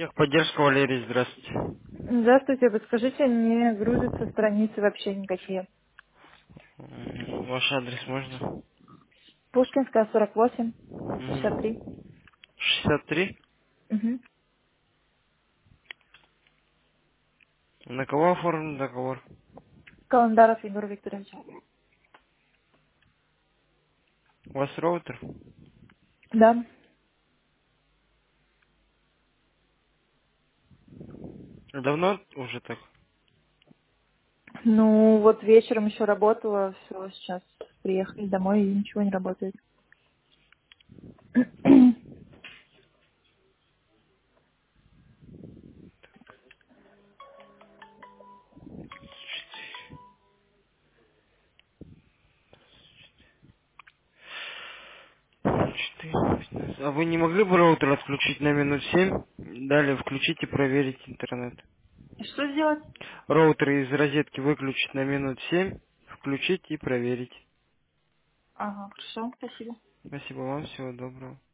Техподдержка, Валерий, здравствуйте. Здравствуйте, подскажите, не грузятся страницы вообще никакие. Ваш адрес можно? Пушкинская, 48, 63. Мгм. 63. Угу. На кого оформлен договор? Календаров Егор Викторович. У вас роутер? Да. Давно уже так? Ну, вот вечером еще работала, все, сейчас приехали домой и ничего не работает. Четыре, 18. А вы не могли бы роутер отключить на минут 7? Далее включить и проверить интернет. Что сделать? Роутер из розетки выключить на минут 7, включить и проверить. Ага, хорошо, спасибо. Спасибо вам, всего доброго.